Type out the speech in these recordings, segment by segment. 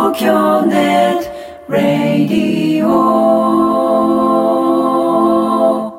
東京ネットラディオ。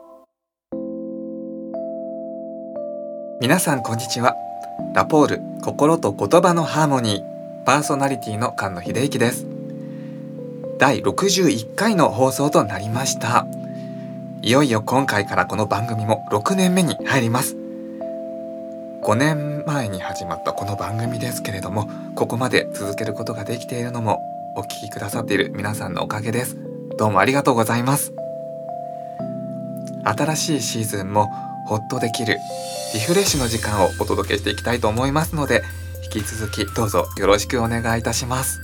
皆さんこんにちは。ラポール心と言葉のハーモニーパーソナリティの菅野秀之です。第61回の放送となりました。いよいよ今回からこの番組も6年目に入ります。5年前に始まったこの番組ですけれども、ここまで続けることができているのもお聞きくださっている皆さんのおかげです。どうもありがとうございます。新しいシーズンもほっとできるリフレッシュの時間をお届けしていきたいと思いますので、引き続きどうぞよろしくお願いいたします。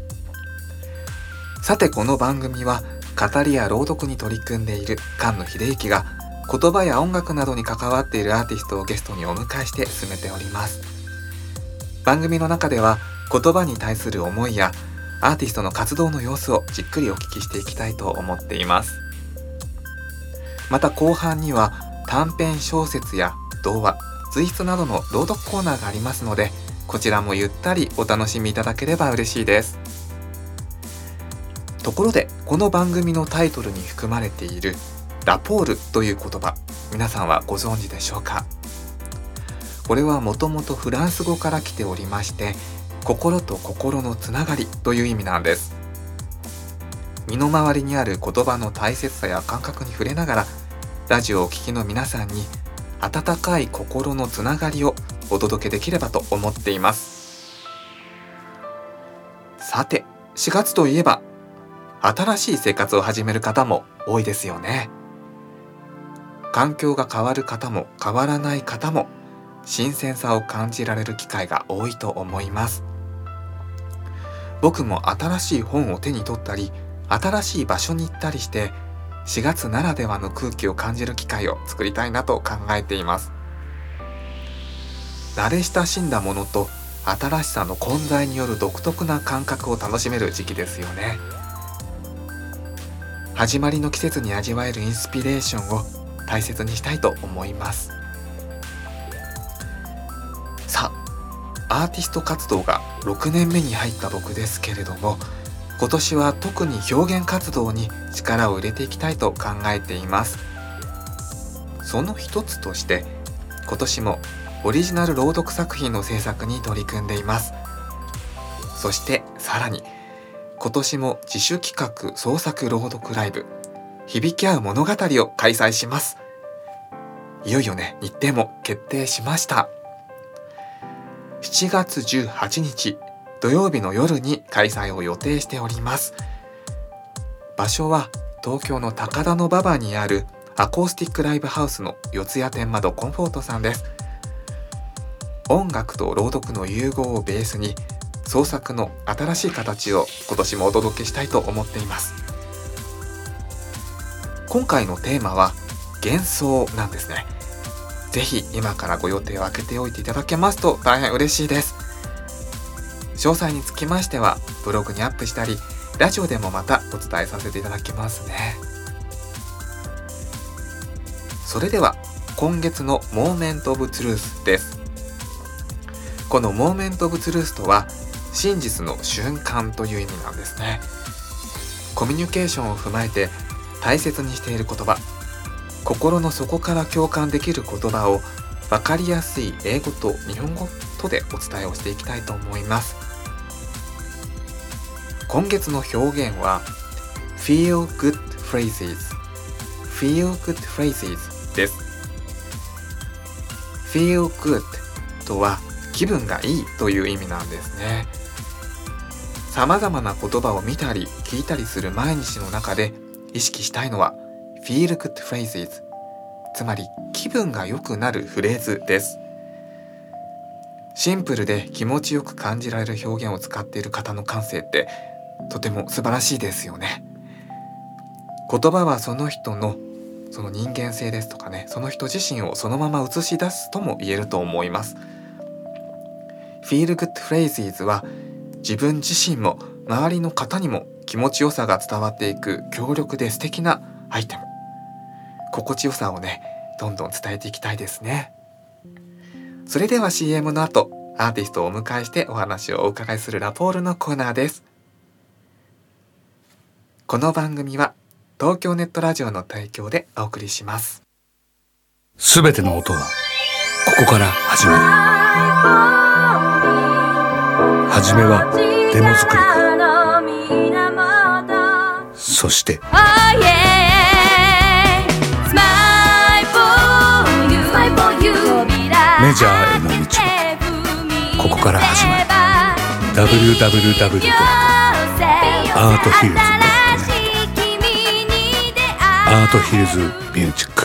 さて、この番組は語りや朗読に取り組んでいる菅野秀之が言葉や音楽などに関わっているアーティストをゲストにお迎えして進めております。番組の中では言葉に対する思いやアーティストの活動の様子をじっくりお聞きしていきたいと思っています。また後半には短編小説や童話、随筆などの朗読コーナーがありますので、こちらもゆったりお楽しみいただければ嬉しいです。ところで、この番組のタイトルに含まれているラポールという言葉、皆さんはご存知でしょうか？これはもともとフランス語から来ておりまして、心と心のつながりという意味なんです。身の回りにある言葉の大切さや感覚に触れながら、ラジオをお聞きの皆さんに温かい心のつながりをお届けできればと思っています。さて、4月といえば新しい生活を始める方も多いですよね。環境が変わる方も変わらない方も新鮮さを感じられる機会が多いと思います。僕も新しい本を手に取ったり、新しい場所に行ったりして4月ならではの空気を感じる機会を作りたいなと考えています。慣れ親しんだものと新しさの混在による独特な感覚を楽しめる時期ですよね。始まりの季節に味わえるインスピレーションを大切にしたいと思います。さあ、アーティスト活動が6年目に入った僕ですけれども、今年は特に表現活動に力を入れていきたいと考えています。その一つとして今年もオリジナル朗読作品の制作に取り組んでいます。そしてさらに今年も自主企画創作朗読ライブ響き合う物語を開催します。いよいよね、日程も決定しました。7月18日土曜日の夜に開催を予定しております。場所は東京の高田馬場にあるアコースティックライブハウスの四谷天窓コンフォートさんです。音楽と朗読の融合をベースに創作の新しい形を今年もお届けしたいと思っています。今回のテーマは幻想なんですね。ぜひ今からご予定を空けておいていただけますと大変嬉しいです。詳細につきましてはブログにアップしたり、ラジオでもまたお伝えさせていただきますね。それでは今月のモーメントオブツルースです。このモーメントオブツルースとは真実の瞬間という意味なんですね。コミュニケーションを踏まえて大切にしている言葉、心の底から共感できる言葉を分かりやすい英語と日本語とでお伝えをしていきたいと思います。今月の表現は Feel Good Phrases Feel Good Phrases です。 Feel Good とは気分がいいという意味なんですね。さまざまな言葉を見たり聞いたりする毎日の中で意識したいのは Feel Good Phrases、 つまり気分が良くなるフレーズです。シンプルで気持ちよく感じられる表現を使っている方の感性ってとても素晴らしいですよね。言葉はその人のその人間性ですとかね、その人自身をそのまま映し出すとも言えると思います。Feel Good Phrases は自分自身も周りの方にも気持ちよさが伝わっていく強力で素敵なアイテム。心地よさをね、どんどん伝えていきたいですね。それでは CM の後、 アーティストをお迎えしてお話をお伺いするラポールのコーナーです。この番組は東京ネットラジオの提供でお送りします。 すべての音はここから始まる。はじめはデモ作りか、そしてメジャーへの道はここから始まる。 www.arthiljs.net アートヒルズミュージック。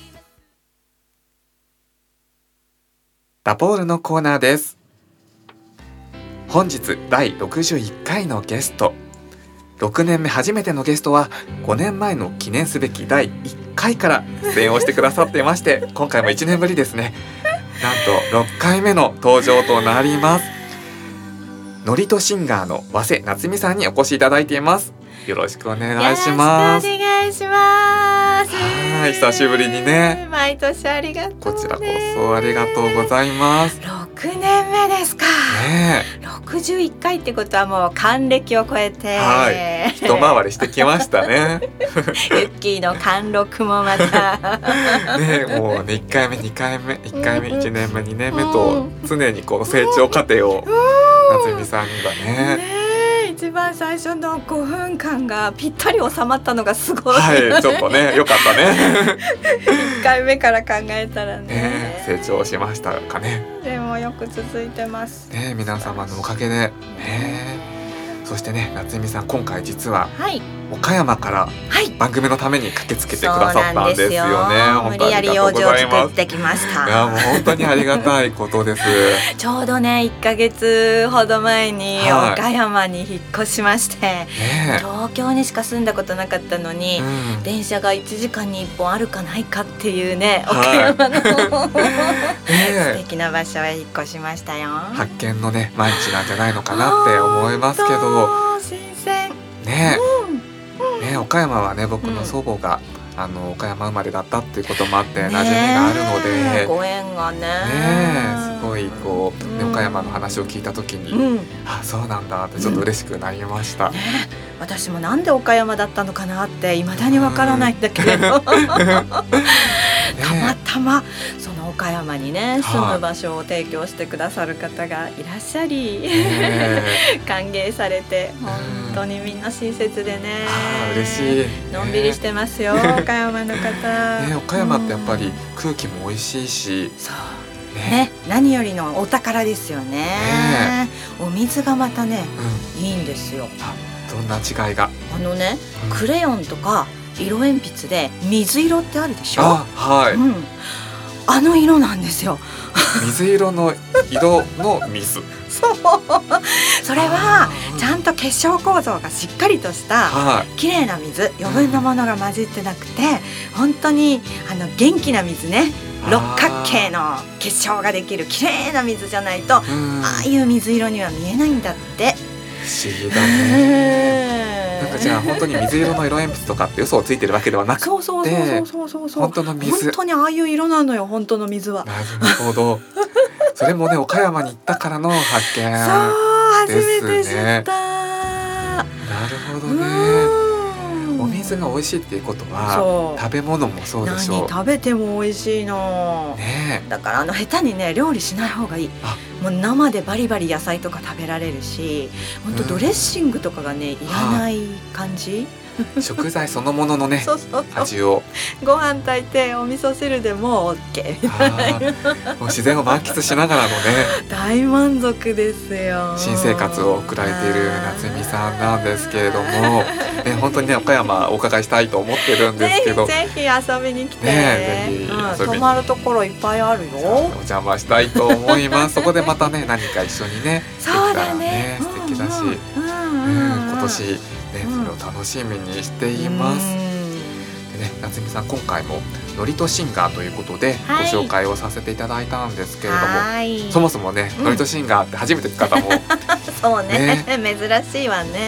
ラポールのコーナーです。本日第61回のゲスト、6年目初めてのゲストは5年前の記念すべき第1回から出演をしてくださっていまして今回も1年ぶりですね。なんと6回目の登場となります。ノリとシンガーの和瀬夏美さんにお越しいただいています。よろしくお願いします。 よろしくお願いします。 はい、久しぶりにね。 毎年ありがとうね。 こちらこそありがとうございます。 6年目ですか。 ねえ、 61回ってことはもう還暦を超えて、 はい、一回りしてきましたね。 ユッキーの貫禄もまたねえ、もうね、1回目2回目1回目1年目2年目と常にこの成長過程を夏美さんにはね。 一番最初の5分間がぴったり収まったのがすごい。 はい、ちょっとね、よかったね。 1回目から考えたらね、成長しましたかね。 でもよく続いてますね、皆様のおかげで、ね。そしてね、夏美さん今回実は岡山から番組のために駆けつけてくださったんですよね。 無理やり用事を作ってきました。 いや、もう本当にありがたいことです。 ちょうどね1ヶ月ほど前に岡山に引っ越しまして、 ね、 東京にしか住んだことなかったのに、電車が1時間に1本あるかないかっていうね、岡山の、素敵な場所へ引っ越しましたよ。 発見のね毎日なんじゃないのかなって思いますけど、 新鮮ね、ね、岡山はね、僕の祖母が、岡山生まれだったっていうこともあって馴染みがあるので、 ご縁がね、 すごいこう、ね、岡山の話を聞いた時に、あ、そうなんだってちょっと嬉しくなりました。 私もなんで岡山だったのかなって未だにわからないんだけれど、たまたまその岡山にね住む場所を提供してくださる方がいらっしゃり、歓迎されて本当にみんな親切でね、 嬉しい、 のんびりしてますよ、岡山の方。 岡山ってやっぱり空気も美味しいし、 そうね、何よりのお宝ですよね。お水がまたね、いいんですよ。 どんな違いが？ クレヨンとか色鉛筆で水色ってあるでしょ。 はい、 あの色なんですよ。 水色の色の水。 そう、それはちゃんと結晶構造がしっかりとした綺麗な水、余分なものが混じってなくて、本当に元気な水ね、六角形の結晶ができる綺麗な水じゃないと、ああいう水色には見えないんだって。 不思議だね。なんかじゃあ本当に水色の色鉛筆とかって嘘をついてるわけではなくて、本当の水、 本当にああいう色なのよ、本当の水は。 なるほど。それもね、岡山に行ったからの発見ですね。 初めて知った。 なるほどね。お水が美味しいっていうことは食べ物もそうでしょう。 何食べても美味しいの、だから下手にね料理しない方がいい。もう生でバリバリ野菜とか食べられるし、本当ドレッシングとかがねいらない感じ。 食材そのもののね味をご飯炊いてお味噌汁でも OK みたいな、 もう自然を満喫しながらのね大満足ですよ。 新生活を送られている夏美さんなんですけれども、ね、本当にね岡山お伺いしたいと思ってるんですけど、 ぜひ遊びに来て、 ぜひ遊びに泊まるところいっぱいあるよ。 お邪魔したいと思います。そこでまたね何か一緒にねできたらね素敵だし、今年ね、それを楽しみにしています。でね、夏美さん今回もノリとシンガーということでご紹介をさせていただいたんですけれども、そもそもね、ノリとシンガーって初めて聞く方もそうね、珍しいわね。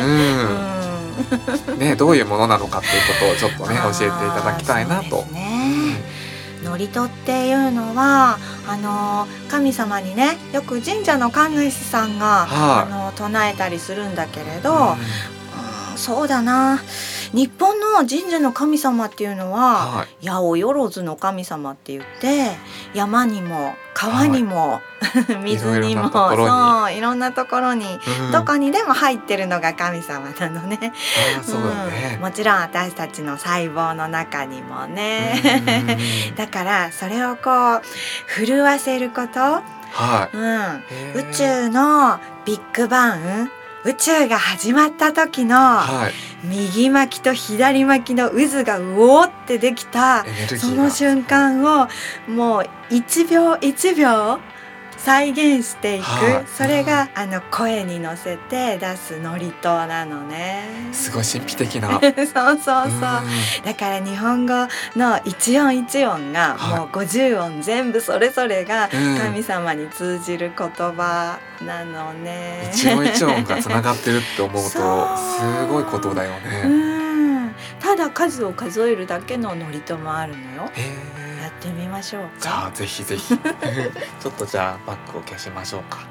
ね、どういうものなのかということをちょっとね教えていただきたいなと。 ノ祝詞っていうのは神様にねよく神社の神主さんが、唱えたりするんだけれど、そうだな、日本の神社の神様っていうのは、八百万の神様って言って山にも川にも、水にもそういろんなところに、どこにでも入ってるのが神様なのね。 そうだね、 もちろん私たちの細胞の中にもね、だからそれをこう震わせること、宇宙のビッグバン、宇宙が始まった時の右巻きと左巻きの渦がうおーってできたその瞬間をもう1秒1秒再現していく、それが声に乗せて出す祝詞なのね。 すごい神秘的なそうだから日本語の一音一音がもう50音全部それぞれが神様に通じる言葉なのね。 一音一音がつながってるって思うとすごいことだよね。 ただ数を数えるだけの祝詞もあるのよ。やってみましょうか。 じゃあぜひぜひちょっとじゃあバックを消しましょうか。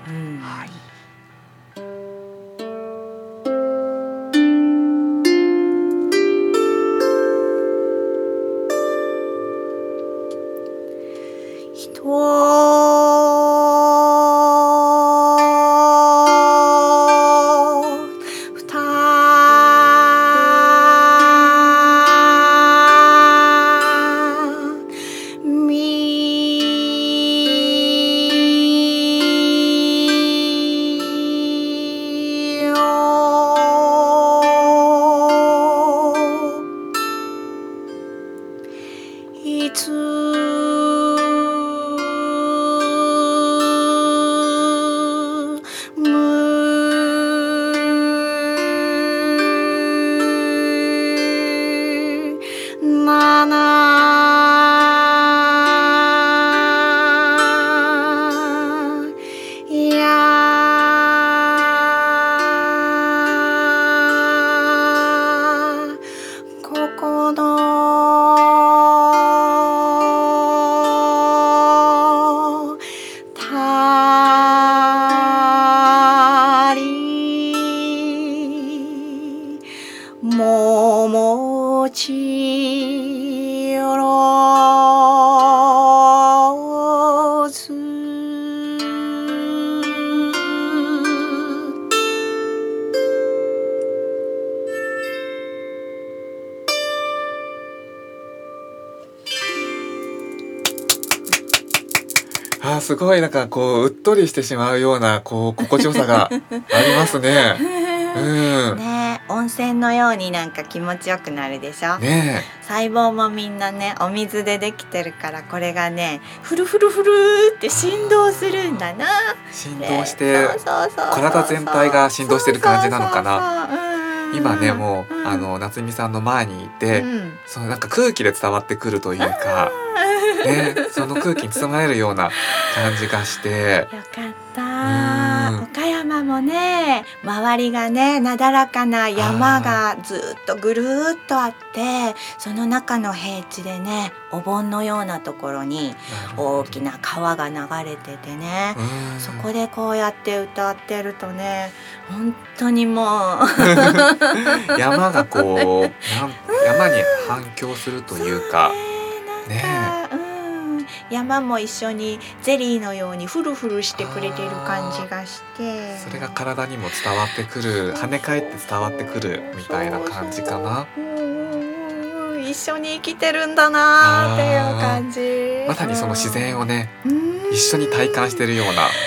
すごいなんかこううっとりしてしまうようなこう心地よさがありますね。 ね、温泉のようになんか気持ちよくなるでしょ。ね、細胞もみんなねお水でできてるからこれがねフルフルフルって振動するんだな。 振動して体全体が振動してる感じなのかな。今ねもう夏美さんの前にいて、そのなんか空気で伝わってくるというか。その空気に包まれるような感じがしてよかった。岡山もね周りがねなだらかな山がずっとぐるっとあってその中の平地でねお盆のようなところに大きな川が流れててね、そこでこうやって歌ってるとね本当にもう山がこう山に反響するというか山も一緒にゼリーのようにフルフルしてくれてる感じがして、 それが体にも伝わってくる、跳ね返って伝わってくるみたいな感じかな。 一緒に生きてるんだなっていう感じ。 まさにその自然をね一緒に体感してるような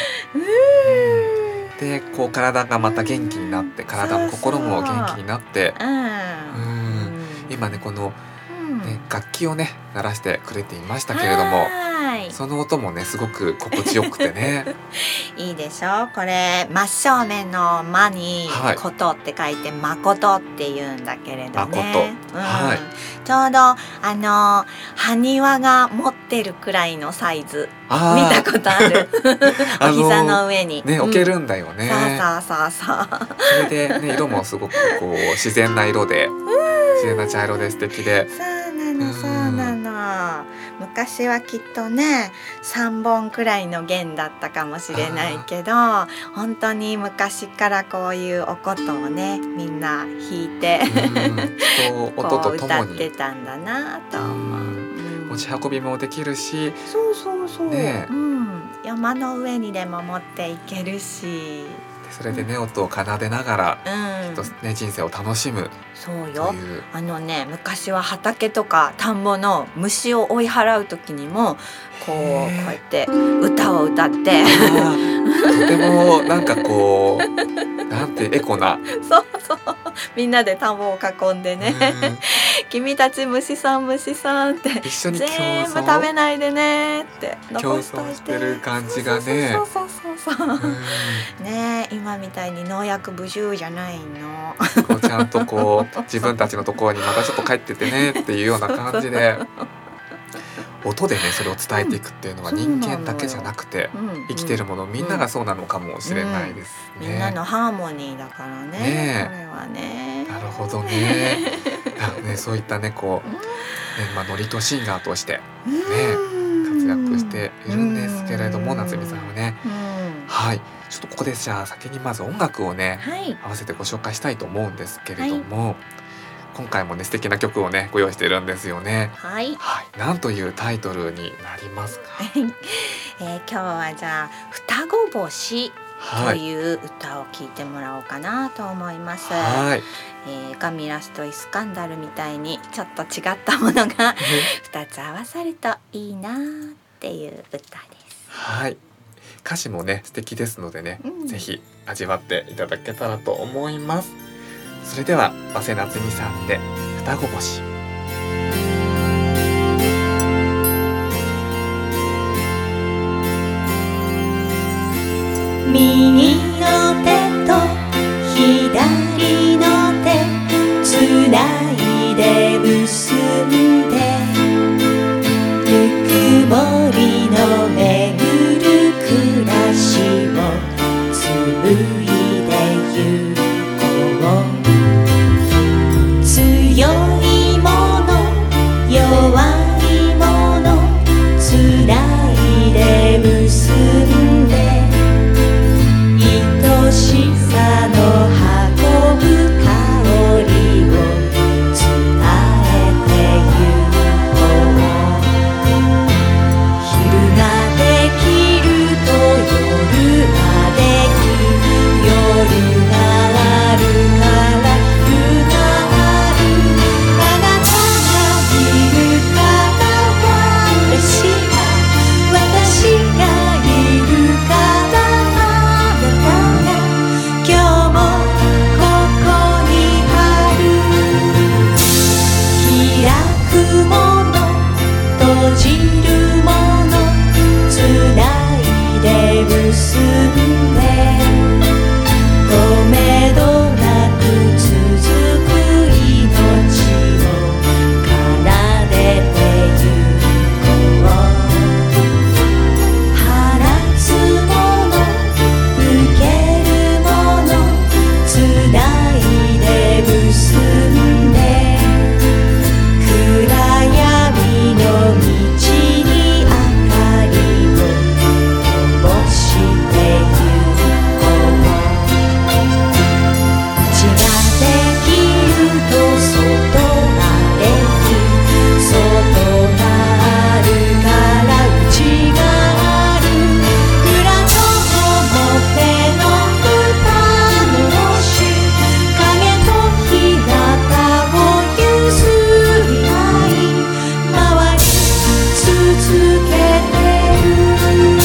でこう体がまた元気になって体も心も元気になって今ねこの楽器をね鳴らしてくれていましたけれども、その音もねすごく心地よくてねいいでしょ。これ真正面の間にことって書いて誠って言うんだけれどね、ちょうど埴輪が持ってるくらいのサイズ見たことあるお膝の上にね置けるんだよね。 そうそれでね色もすごくこう自然な色で自然な茶色で素敵で、 そうなの昔はきっとね3本くらいの弦だったかもしれないけど、本当に昔からこういうお琴をねみんな弾いて音とともに歌ってたんだなと思う。 持ち運びもできるし、 そう、 ね、 山の上にでも持っていけるし、 それでね音を奏でながら、きっとね人生を楽しむ。 そうよ。昔は畑とか田んぼの虫を追い払う時にもこうやって歌を歌ってとてもなんかこうなんてエコなそうみんなで田んぼを囲んでね君たち虫さん虫さんって一緒に全部食べないでねって残しといて、 競争してる感じがね、 ね、今みたいに農薬不自由じゃないの。 こうちゃんとこう自分たちのところにまたちょっと帰っててねっていうような感じで音でねそれを伝えていくっていうのは人間だけじゃなくて、生きてるものみんながそうなのかもしれないですね。 みんなのハーモニーだからね。これはね。 なるほどね。そういったねこう、ノリとシンガーとしてね活躍しているんですけれども、夏美さんはね、はい、ちょっとここでじゃあ先にまず音楽をね、合わせてご紹介したいと思うんですけれども、今回もね素敵な曲をねご用意しているんですよね。なんというタイトルになりますか？ 今日はじゃあ双子星という歌を聴いてもらおうかなと思います。ガミラスとイスカンダルみたいにちょっと違ったものが2つ合わさるといいなっていう歌です。 歌詞もね素敵ですのでね、ぜひ味わっていただけたらと思います。それでは早瀬夏美さんで双子星。 右の手と左の手つないで結んで、ぬくもりの巡る暮らしを紡いでゆこう。強いもの弱いものつないで結んで、愛しさの運ぶ香りを伝えてゆこう。昼ができると夜ができる、夜があるから昼がある。あなたがいるから私がいるから今日もここにある。開くもの閉じるものつないで結んで、止めどなく続く命を奏でてゆこう。放つもの受けるものつないで結んで、暗闇の道に明かりを灯してゆこう。道ができると外ができる、外があるから内がある。裏と表の二の星、影と日向を譲り合い回り続けてる。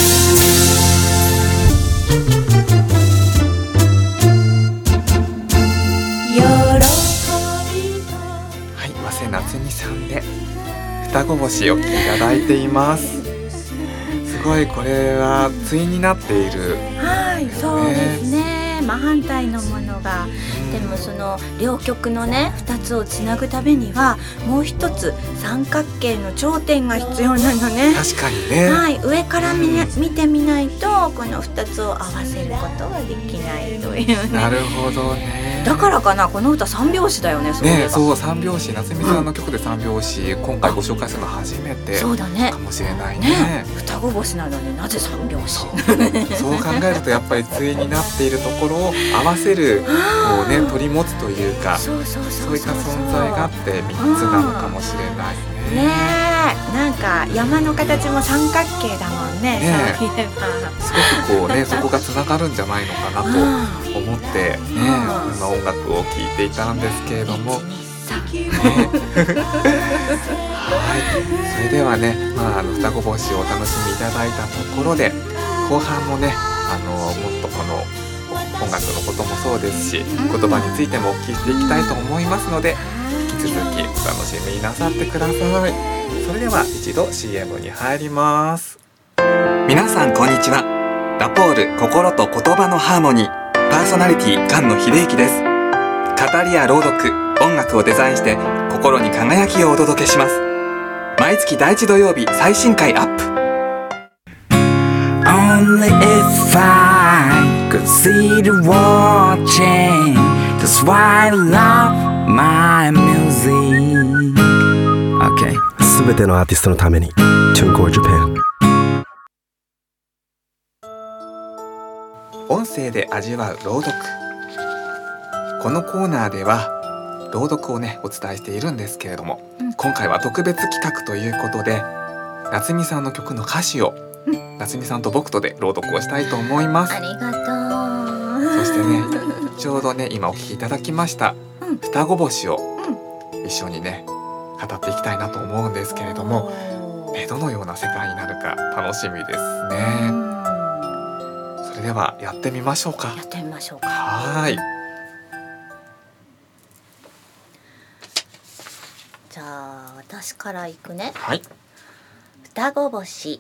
喜びと早瀬夏美さんで双子星をいただいています。すごいこれは対になっている、 そうですね。真反対のものがでもその両極のね2つをつなぐためにはもう一つ三角形の頂点が必要なのね。 確かにね、 はい、上から見てみないとこの2つを合わせることができないというね。 なるほどね。 だからかな、この歌三拍子だよね。そういえばね、そう三拍子、夏美さんの曲で三拍子、今回ご紹介するの初めてそうだねかもしれないね。 ね、双子星なのになぜ三拍子。 そう考えるとやっぱり対になっているところを合わせるこうね取り持つというか、そういった存在があって3つなのかもしれないね。 ねえ、なんか山の形も三角形だもんね。 ねそういえばすごくこうねそこがつながるんじゃないのかなと思ってね、今音楽を聴いていたんですけれども、はい、それではね、双子星をお楽しみいただいたところで、後半もねもっとこの音楽のこともそうですし、言葉についてもお聞きしていきたいと思いますので、引き続きお楽しみなさってください。それでは一度 CM に入ります。皆さんこんにちは。ラポール心と言葉のハーモニーパーソナリティ菅野秀幸です。語りや朗読、音楽をデザインして心に輝きをお届けします。毎月第1土曜日最新回アップ。 Only if I could see the world change, that's why I love my music. Okay. すべてのアーティストのために TuneCore Japan。 音声で味わう朗読。このコーナーでは朗読をねお伝えしているんですけれども、今回は特別企画ということで、夏美さんの曲の歌詞を、夏美さんと僕とで朗読をしたいと思います。 ありがとう。 そしてね、ちょうどね今お聴きいただきました双子星を一緒にね語っていきたいなと思うんですけれども、どのような世界になるか楽しみですね。それではやってみましょうか。 やってみましょうか。 はい。 じゃあ私から行くね。 はい。 双子星。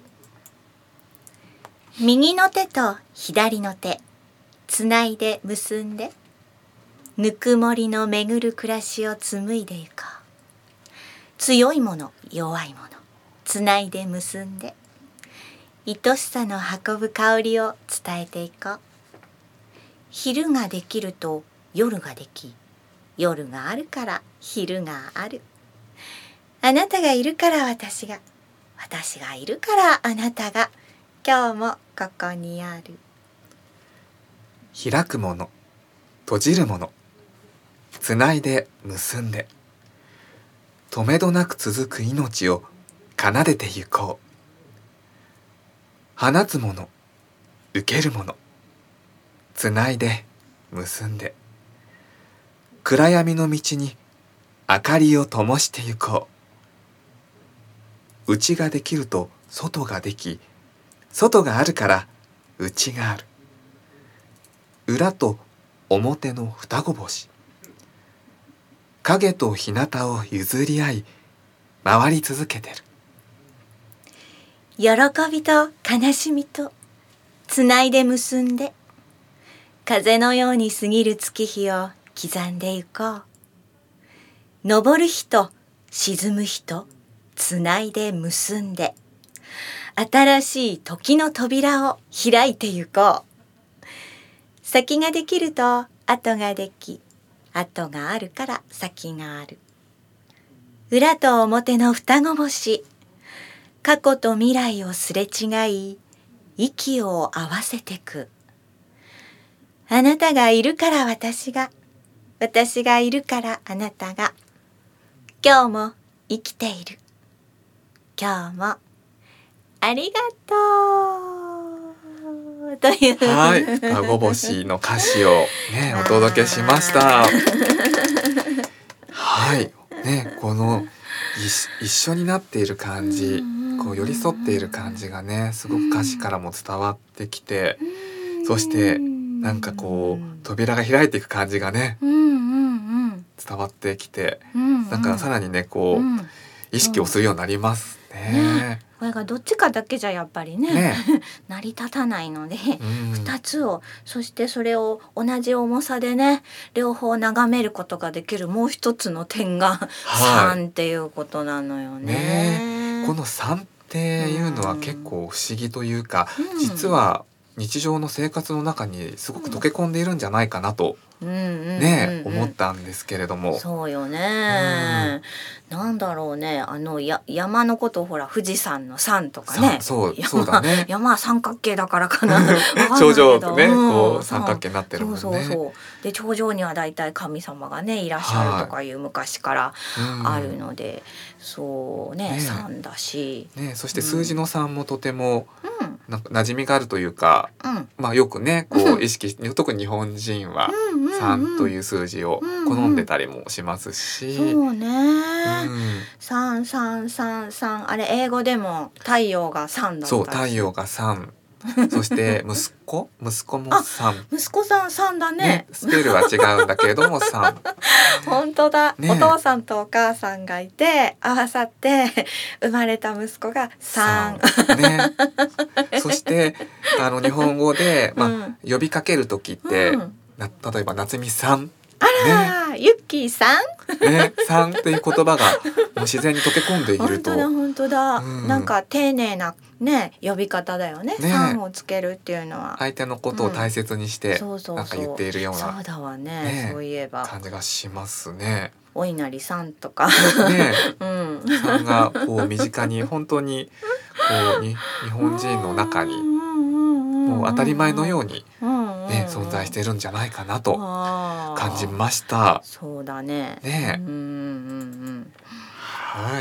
右の手と左の手つないで結んで、ぬくもりの巡る暮らしを紡いでいこう。強いもの弱いものつないで結んで、愛しさの運ぶ香りを伝えていこう。昼ができると夜ができ、夜があるから昼がある。あなたがいるから私が、私がいるからあなたが、今日もここにある。 開くもの、閉じるもの、つないで結んで、止めどなく続く命を奏でてゆこう。放つもの、受けるもの、つないで結んで、暗闇の道に明かりを灯してゆこう。内ができると外ができ、外があるから内がある。裏と表の双子星、影と日向を譲り合い回り続けてる。 喜びと悲しみとつないで結んで、風のように過ぎる月日を刻んでゆこう。昇る日と沈む日とつないで結んで、新しい時の扉を開いてゆこう。先ができると後ができ、後があるから先がある。裏と表の双子星、過去と未来をすれ違い、息を合わせてく。あなたがいるから私が、私がいるからあなたが、今日も生きている。今日もありがとうという、 はい、双子星の歌詞をねお届けしました。はいね、この一緒になっている感じ、こう寄り添っている感じがねすごく歌詞からも伝わってきて、そしてなんかこう扉が開いていく感じがね伝わってきて、なんかさらにねこう意識をするようになりますね。 これがどっちかだけじゃやっぱりね成り立たないので、2つを、そしてそれを同じ重さでね両方眺めることができるもう一つの点が3っていうことなのよね。 この3っていうのは結構不思議というか、実は日常の生活の中にすごく溶け込んでいるんじゃないかなと思ったんですけれども。 そうよね、なんだろうね、山のことをほら富士山の山とかね、 そうだね山は三角形だからかな頂上とね、こう三角形になってるもんね。 で頂上にはだいたい神様がねいらっしゃるとかいう昔からあるので、そうね3だし、 そして数字の3もとてもなんか馴染みがあるというか、よくねこう意識して特に日本人は3という数字を好んでたりもしますし、 そうね、3あれ英語でも太陽が3だった。 そう、太陽が3そして息子も3。 息子さん3だね。 スペルは違うんだけれども3。 本当だ、お父さんとお母さんがいて合わさって生まれた息子が3。 そして日本語で、呼びかける時って、例えば夏美さん。 あら、ユッキーさんさんっていう言葉がもう自然に溶け込んでいると。 本当だ、なんか丁寧なね呼び方だよね。さんをつけるっていうのは相手のことを大切にして、なんか言っているような、 そうだわね、そういえば感じがしますね。 お稲荷さんとかさんがこう身近に本当にこう日本人の中にもう当たり前のように存在しているんじゃないかなと感じました。 そうだね。 はい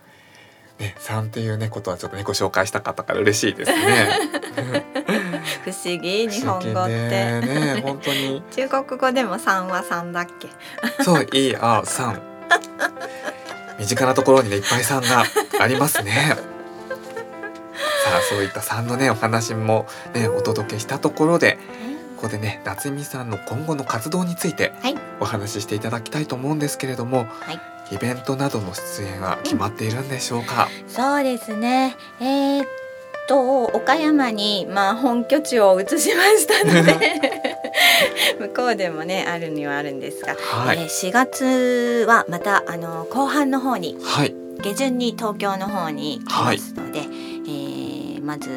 。3っていうことはちょっとご紹介したかったから嬉しいですね。 不思議、日本語って本当に中国語でも3は3だっけ。 そう、3。身近なところにねいっぱい3がありますね。さあ、そういった3のお話もお届けしたところで、ここで夏美さんの今後の活動についてお話ししていただきたいと思うんですけれども、イベントなどの出演は決まっているんでしょうか？ そうですね、岡山に本拠地を移しましたので向こうでもねあるにはあるんですが、4月はまた後半の方に、下旬に東京の方に来ますので、まず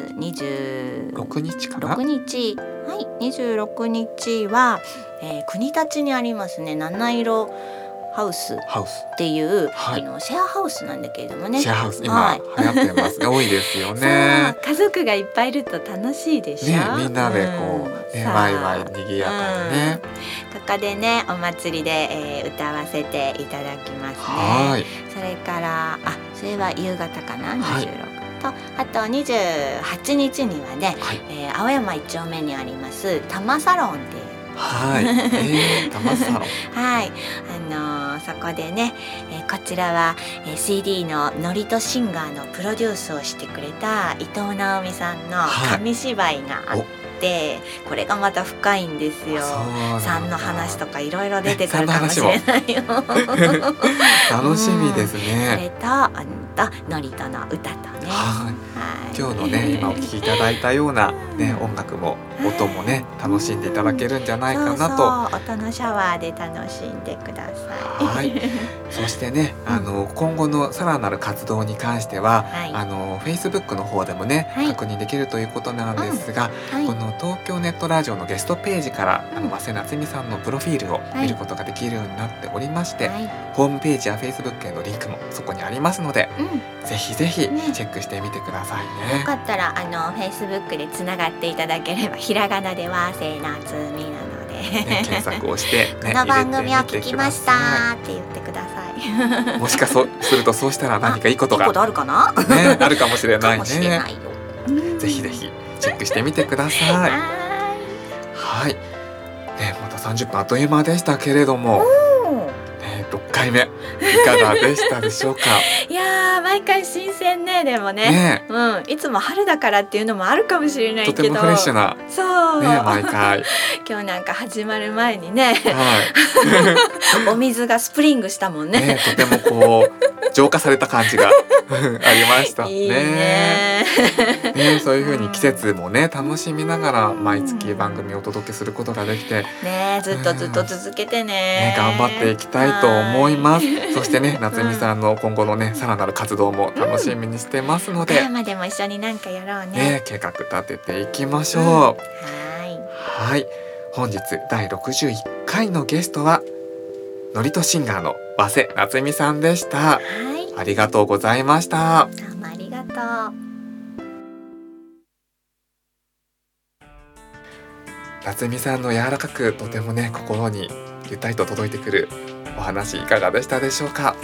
26日かな、26日は、国立にありますね七色ハウスっていう、シェアハウスなんだけれどもね、 シェアハウス今流行ってますね。多いですよね。 家族がいっぱいいると楽しいでしょ、 みんなでこう、ワイワイにぎやかにね、 ここでねお祭りで、歌わせていただきますね。それからそれは夕方かな、26と、あと28日にはね、青山1丁目にあります多摩サロンっていう多摩サロンそこでね、こちらは、CD のノリとシンガーのプロデュースをしてくれた伊藤直美さんの紙芝居があって、これがまた深いんですよ。3の話とかいろいろ出てくるかもしれないよ。 楽しみですね。 それとノリとの歌とね、 今日の今お聴きいただいたような音楽も音も楽しんでいただけるんじゃないかなと。 音のシャワーで楽しんでください。 そして今後のさらなる活動に関しては、Facebook の方でも確認できるということなんですが、この東京ネットラジオのゲストページから早稲夏美さんのプロフィールを見ることができるようになっておりまして、ホームページや Facebook へのリンクもそこにありますので、ぜひぜひチェックしてみてくださいね。 よかったらFacebook でつながっていただければ、ひらがなではせなつみなので、 検索をしてこの番組を聞きましたって言ってください。 もしかするとそうしたら何かいいことがあるかな、 あるかもしれないね。ぜひぜひチェックしてみてください。また30分あっという間でしたけれども、6 回目いかがでしたでしょうか。 いやー毎回新鮮ね。でもね、いつも春だからっていうのもあるかもしれないけど、 とてもフレッシュなそう、 毎回今日なんか始まる前にね、 はいお水がスプリングしたもんね。 とてもこう浄化された感じがありましたね。 いいねそういう風に季節もね楽しみながら毎月番組をお届けすることができて、 ね、ずっと続けてね、 頑張っていきたいと思います。そしてね、夏美さんの今後のねさらなる活動も楽しみにしてますので、 までも一緒になんかやろうね。 計画立てていきましょう。はい、本日第61回のゲストはノリとシンガーの早瀬夏美さんでした。ありがとうございました。 どうもありがとう。 夏美さんの柔らかくとてもね心にゆったりと届いてくるお話いかがでしたでしょうか。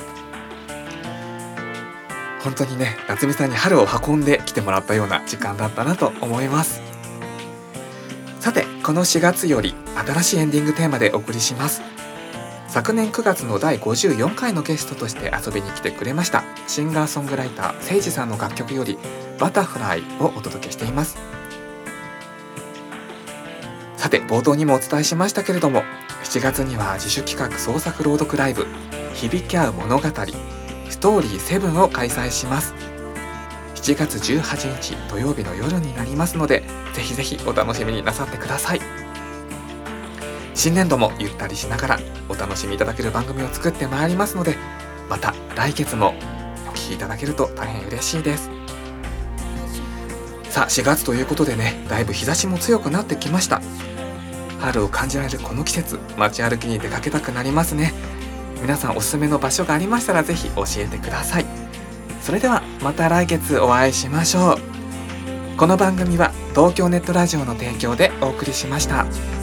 本当にね夏美さんに春を運んできてもらったような時間だったなと思います。さてこの4月より新しいエンディングテーマでお送りします。昨年9月の第54回のゲストとして遊びに来てくれましたシンガーソングライターせいじさんの楽曲よりバタフライをお届けしています。さて冒頭にもお伝えしましたけれども、7月には自主企画創作朗読ライブ響き合う物語ストーリー7を開催します。7月18日土曜日の夜になりますので、ぜひぜひお楽しみになさってください。新年度もゆったりしながらお楽しみいただける番組を作ってまいりますので、また来月もお聞きいただけると大変嬉しいです。さあ4月ということでね、だいぶ日差しも強くなってきました。春を感じられるこの季節、街歩きに出かけたくなりますね。皆さんおすすめの場所がありましたらぜひ教えてください。それではまた来月お会いしましょう。この番組は東京ネットラジオの提供でお送りしました。